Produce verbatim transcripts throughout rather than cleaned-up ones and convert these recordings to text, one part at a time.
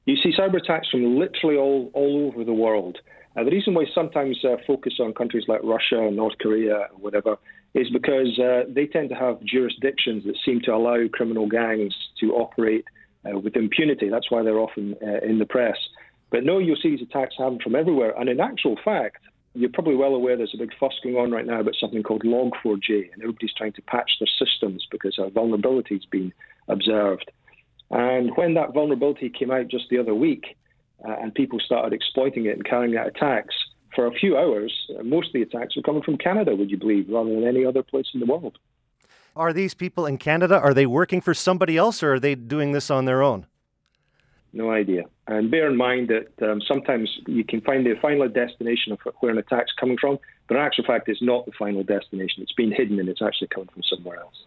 You see cyber attacks from literally all, all over the world. Uh, the reason why sometimes uh, focus on countries like Russia, North Korea, or whatever, is because uh, they tend to have jurisdictions that seem to allow criminal gangs to operate uh, with impunity. That's why they're often uh, in the press. But no, you'll see these attacks happen from everywhere. And in actual fact, you're probably well aware there's a big fuss going on right now about something called log four j, and everybody's trying to patch their systems because a vulnerability has been observed. And when that vulnerability came out just the other week, uh, and people started exploiting it and carrying out attacks, for a few hours, uh, most of the attacks were coming from Canada, would you believe, rather than any other place in the world. Are these people in Canada, are they working for somebody else, or are they doing this on their own? No idea. And bear in mind that um, sometimes you can find the final destination of where an attack's coming from, but in actual fact, it's not the final destination. It's been hidden and it's actually coming from somewhere else.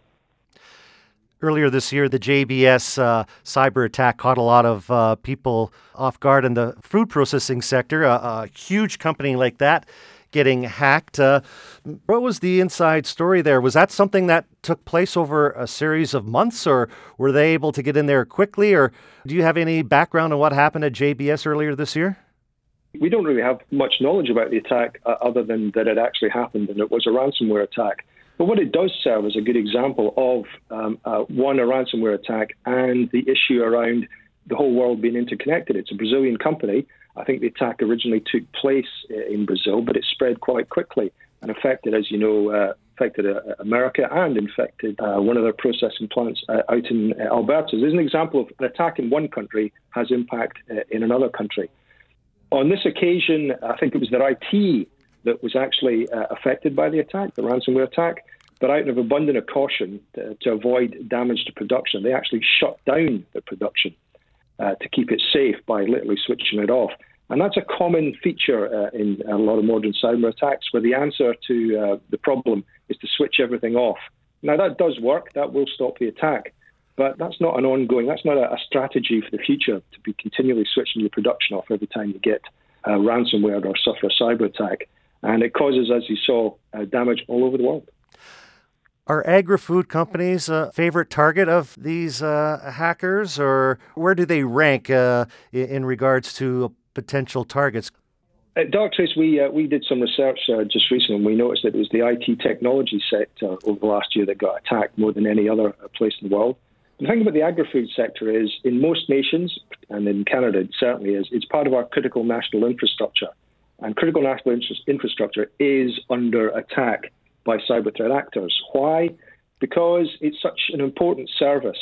Earlier this year, the J B S uh, cyber attack caught a lot of uh, people off guard in the food processing sector. A, a huge company like that getting hacked. Uh, what was the inside story there? Was that something that took place over a series of months, or were they able to get in there quickly? Or do you have any background on what happened at J B S earlier this year? We don't really have much knowledge about the attack uh, other than that it actually happened and it was a ransomware attack. But what it does serve as a good example of, um, uh, one, a ransomware attack and the issue around the whole world being interconnected. It's a Brazilian company. I think the attack originally took place in Brazil, but it spread quite quickly and affected, as you know, uh, affected uh, America and infected uh, one of their processing plants uh, out in uh, Alberta. There's an example of an attack in one country has impact uh, in another country. On this occasion, I think it was their I T that was actually uh, affected by the attack, the ransomware attack. But out of abundance of caution to, to avoid damage to production, they actually shut down the production uh, to keep it safe by literally switching it off. And that's a common feature uh, in a lot of modern cyber attacks, where the answer to uh, the problem is to switch everything off. Now, that does work. That will stop the attack. But that's not an ongoing, that's not a, a strategy for the future, to be continually switching your production off every time you get uh, ransomware or suffer a cyber attack. And it causes, as you saw, uh, damage all over the world. Are agri-food companies a favorite target of these uh, hackers, or where do they rank uh, in regards to potential targets? At Darktrace, we uh, we did some research uh, just recently, and we noticed that it was the I T technology sector over the last year that got attacked more than any other place in the world. The thing about the agri-food sector is, in most nations, and in Canada it certainly is, it's part of our critical national infrastructure. And critical national infrastructure is under attack by cyber threat actors. Why? Because it's such an important service,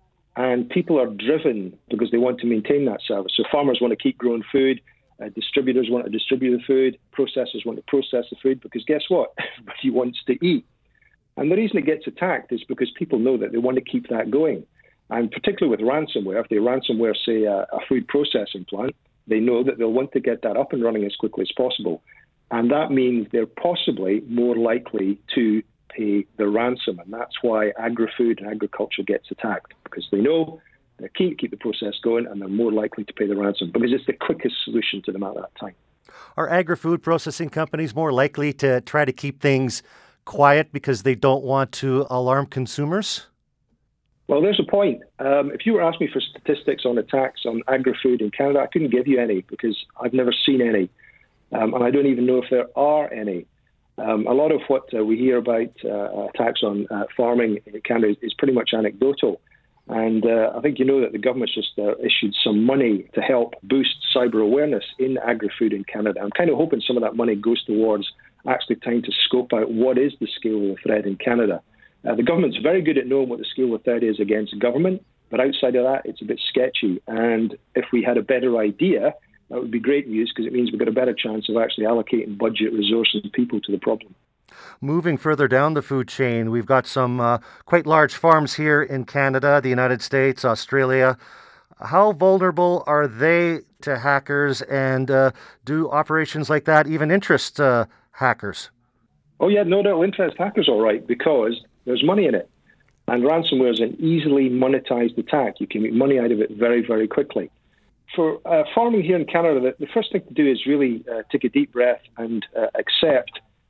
and people are driven because they want to maintain that service. So farmers want to keep growing food, uh, distributors want to distribute the food, processors want to process the food, because guess what? Everybody wants to eat. And the reason it gets attacked is because people know that they want to keep that going. And particularly with ransomware, if they ransomware, say, a, a food processing plant, they know that they'll want to get that up and running as quickly as possible. And that means they're possibly more likely to pay the ransom. And that's why agri-food and agriculture gets attacked, because they know they're keen to keep the process going and they're more likely to pay the ransom because it's the quickest solution to them at that time. Are agri-food processing companies more likely to try to keep things quiet because they don't want to alarm consumers? Well, there's a point. Um, if you were asking me for statistics on attacks on agri-food in Canada, I couldn't give you any because I've never seen any. Um, and I don't even know if there are any. Um, a lot of what uh, we hear about uh, attacks on uh, farming in Canada is, is pretty much anecdotal. And uh, I think you know that the government's just uh, issued some money to help boost cyber awareness in agri-food in Canada. I'm kind of hoping some of that money goes towards actually trying to scope out what is the scale of the threat in Canada. Uh, the government's very good at knowing what the scale of threat is against government, but outside of that, it's a bit sketchy. And if we had a better idea, that would be great news, because it means we've got a better chance of actually allocating budget, resources, and people to the problem. Moving further down the food chain, we've got some uh, quite large farms here in Canada, the United States, Australia. How vulnerable are they to hackers, and uh, do operations like that even interest uh, hackers? Oh, yeah, no, they'll interest hackers all right, because there's money in it. And ransomware is an easily monetized attack. You can make money out of it very, very quickly. For uh, farming here in Canada, the, the first thing to do is really uh, take a deep breath and uh, accept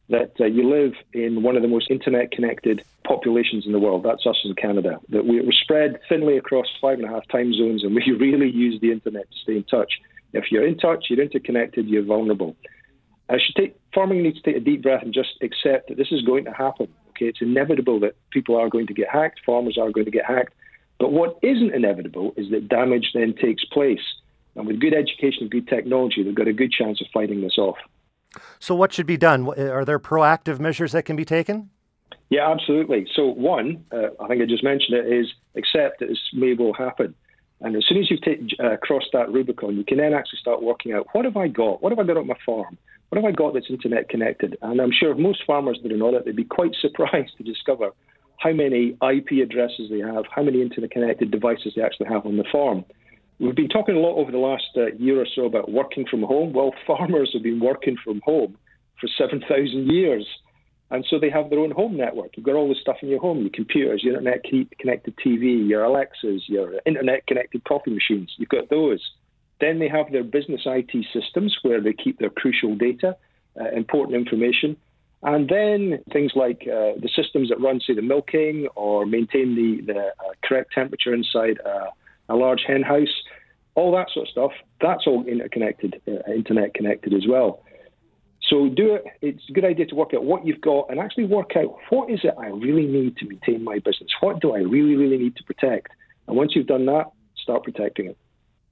that uh, you live in one of the most internet-connected populations in the world. That's us in Canada. That we, we're spread thinly across five and a half time zones, and we really use the internet to stay in touch. If you're in touch, you're interconnected, you're vulnerable. I should take, farming needs to take a deep breath and just accept that this is going to happen. Okay, it's inevitable that people are going to get hacked, farmers are going to get hacked. But what isn't inevitable is that damage then takes place. And with good education and good technology, they've got a good chance of fighting this off. So what should be done? Are there proactive measures that can be taken? Yeah, absolutely. So one, uh, I think I just mentioned it, is accept that this may well happen. And as soon as you've t- uh, crossed that Rubicon, you can then actually start working out, what have I got? What have I got on my farm? What have I got that's internet connected? And I'm sure most farmers that are not it, they'd be quite surprised to discover how many I P addresses they have, how many internet connected devices they actually have on the farm. We've been talking a lot over the last uh, year or so about working from home. Well, farmers have been working from home for seven thousand years. And so they have their own home network. You've got all this stuff in your home, your computers, your internet-connected T V, your Alexas, your internet-connected coffee machines. You've got those. Then they have their business I T systems where they keep their crucial data, uh, important information. And then things like uh, the systems that run, say, the milking or maintain the, the uh, correct temperature inside uh, a large hen house, all that sort of stuff, that's all interconnected, uh, internet connected as well. So do it. It's a good idea to work out what you've got and actually work out what is it I really need to maintain my business? What do I really, really need to protect? And once you've done that, start protecting it.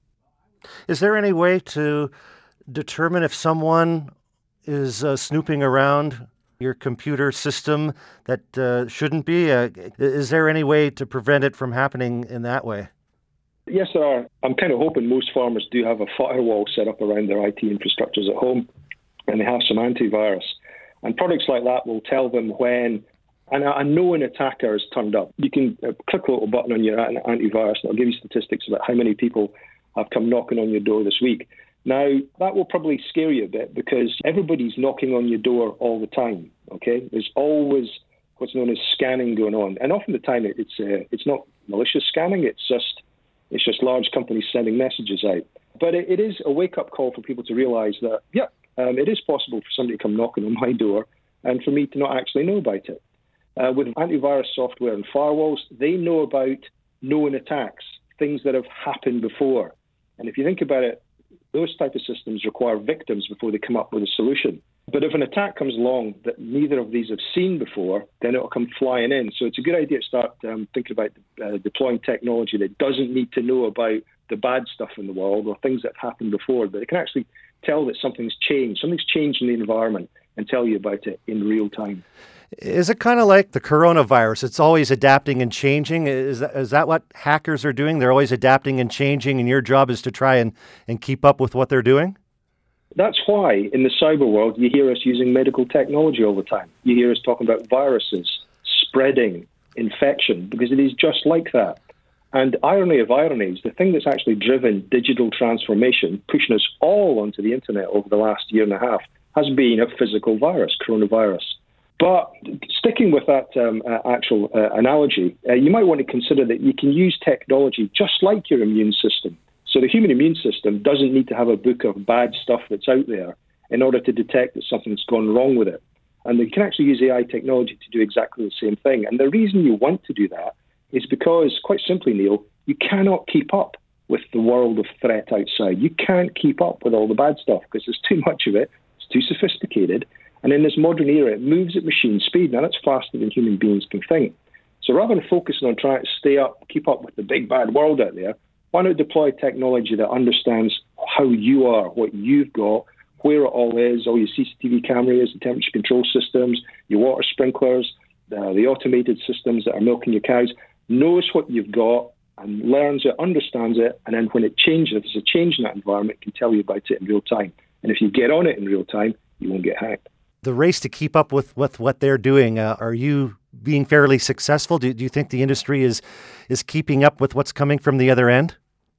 Is there any way to determine if someone is uh, snooping around your computer system that uh, shouldn't be? Uh, is there any way to prevent it from happening in that way? Yes, there are. I'm kind of hoping most farmers do have a firewall set up around their I T infrastructures at home, and they have some antivirus. And products like that will tell them when an, a known attacker has turned up. You can uh, click a little button on your antivirus, and it'll give you statistics about how many people have come knocking on your door this week. Now, that will probably scare you a bit because everybody's knocking on your door all the time, okay? There's always what's known as scanning going on. And often the time it, it's uh, it's not malicious scanning, it's just it's just large companies sending messages out. But it, it is a wake-up call for people to realize that, yeah, um, it is possible for somebody to come knocking on my door and for me to not actually know about it. Uh, with antivirus software and firewalls, they know about known attacks, things that have happened before. And if you think about it, those type of systems require victims before they come up with a solution. But if an attack comes along that neither of these have seen before, then it'll come flying in. So it's a good idea to start um, thinking about uh, deploying technology that doesn't need to know about the bad stuff in the world or things that have happened before, but it can actually tell that something's changed. Something's changed in the environment and tell you about it in real time. Is it kind of like the coronavirus? It's always adapting and changing. Is that, is that what hackers are doing? They're always adapting and changing, and your job is to try and, and keep up with what they're doing? That's why in the cyber world, you hear us using medical technology all the time. You hear us talking about viruses, spreading, infection, because it is just like that. And irony of ironies, the thing that's actually driven digital transformation, pushing us all onto the internet over the last year and a half, has been a physical virus, coronavirus. But sticking with that um, uh, actual uh, analogy, uh, you might want to consider that you can use technology just like your immune system. So the human immune system doesn't need to have a book of bad stuff that's out there in order to detect that something's gone wrong with it. And you can actually use A I technology to do exactly the same thing. And the reason you want to do that is because, quite simply, Neil, you cannot keep up with the world of threat outside. You can't keep up with all the bad stuff because there's too much of it. It's too sophisticated. And in this modern era, it moves at machine speed. Now, that's faster than human beings can think. So rather than focusing on trying to stay up, keep up with the big bad world out there, why not deploy technology that understands how you are, what you've got, where it all is, all your C C T V cameras, the temperature control systems, your water sprinklers, uh, the automated systems that are milking your cows, knows what you've got and learns it, understands it, and then when it changes, if there's a change in that environment, it can tell you about it in real time. And if you get on it in real time, you won't get hacked. The race to keep up with, with what they're doing, uh, are you being fairly successful? Do, do you think the industry is is keeping up with what's coming from the other end?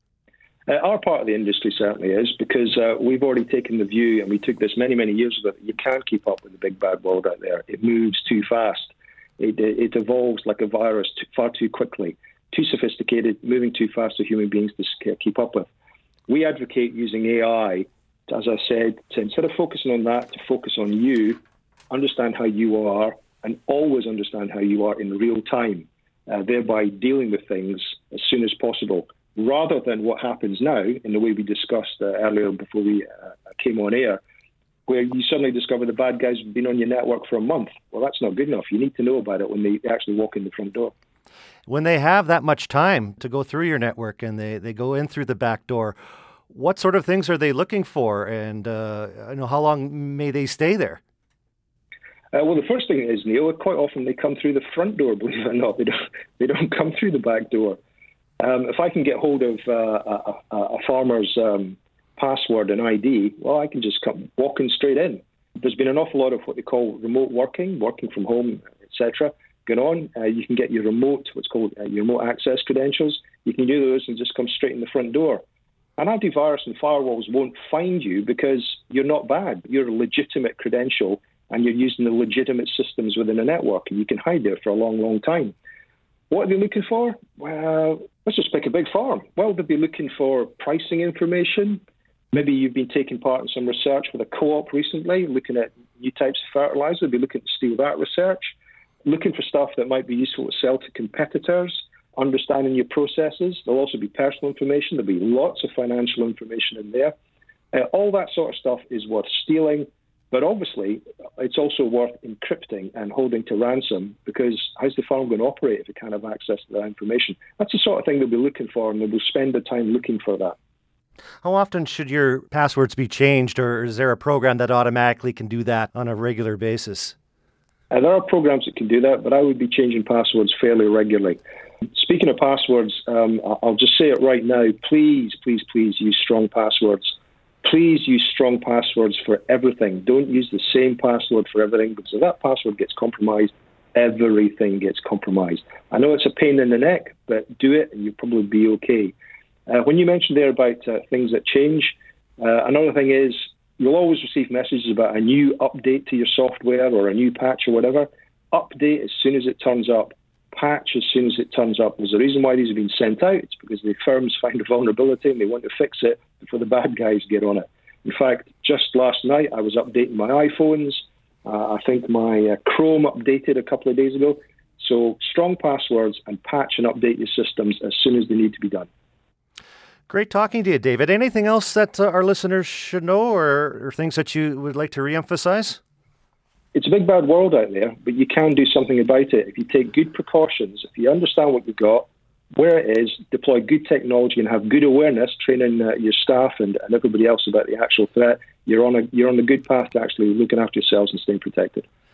Uh, our part of the industry certainly is, because uh, we've already taken the view, and we took this many, many years ago, that you can't keep up with the big bad world out there. It moves too fast. It, it evolves like a virus too, far too quickly, too sophisticated, moving too fast for human beings to keep up with. We advocate using A I, as I said, to instead of focusing on that, to focus on you understand how you are, and always understand how you are in real time, uh, thereby dealing with things as soon as possible, rather than what happens now in the way we discussed uh, earlier before we uh, came on air, where you suddenly discover the bad guys have been on your network for a month. Well, that's not good enough. You need to know about it when they actually walk in the front door. When they have that much time to go through your network and they, they go in through the back door, what sort of things are they looking for? And uh, you know, how long may they stay there? Uh, well, the first thing is, Neil, quite often they come through the front door, believe it or not. They don't, they don't come through the back door. Um, if I can get hold of uh, a, a farmer's um, password and I D, well, I can just come walking straight in. There's been an awful lot of what they call remote working, working from home, et cetera, going on. Uh, you can get your remote, what's called uh, your remote access credentials. You can do those and just come straight in the front door. And antivirus and firewalls won't find you because you're not bad. You're a legitimate credential and you're using the legitimate systems within a network, and you can hide there for a long, long time. What are they looking for? Well, let's just pick a big farm. Well, they'll be looking for pricing information. Maybe you've been taking part in some research with a co-op recently, looking at new types of fertilizer. They'll be looking to steal that research, looking for stuff that might be useful to sell to competitors, understanding your processes. There'll also be personal information. There'll be lots of financial information in there. Uh, all that sort of stuff is worth stealing. But obviously, it's also worth encrypting and holding to ransom, because how's the farm going to operate if it can't have access to that information? That's the sort of thing they'll be looking for, and they will spend the time looking for that. How often should your passwords be changed, or is there a program that automatically can do that on a regular basis? Uh, there are programs that can do that, but I would be changing passwords fairly regularly. Speaking of passwords, um, I'll just say it right now. Please, please, please use strong passwords. Please use strong passwords for everything. Don't use the same password for everything, because if that password gets compromised, everything gets compromised. I know it's a pain in the neck, but do it and you'll probably be okay. Uh, when you mentioned there about uh, things that change, uh, another thing is you'll always receive messages about a new update to your software or a new patch or whatever. Update as soon as it turns up. Patch as soon as it turns up. There's a reason why these have been sent out. It's because the firms find a vulnerability and they want to fix it before the bad guys get on it. In fact, just last night I was updating my iPhones. Uh, I think my uh, Chrome updated a couple of days ago. So strong passwords and patch and update your systems as soon as they need to be done. Great talking to you, David. Anything else that uh, our listeners should know, or, or things that you would like to reemphasize? It's a big bad world out there, but you can do something about it if you take good precautions, if you understand what you've got, where it is, deploy good technology and have good awareness, training uh, your staff and, and everybody else about the actual threat. You're on a you're on a good path to actually looking after yourselves and staying protected.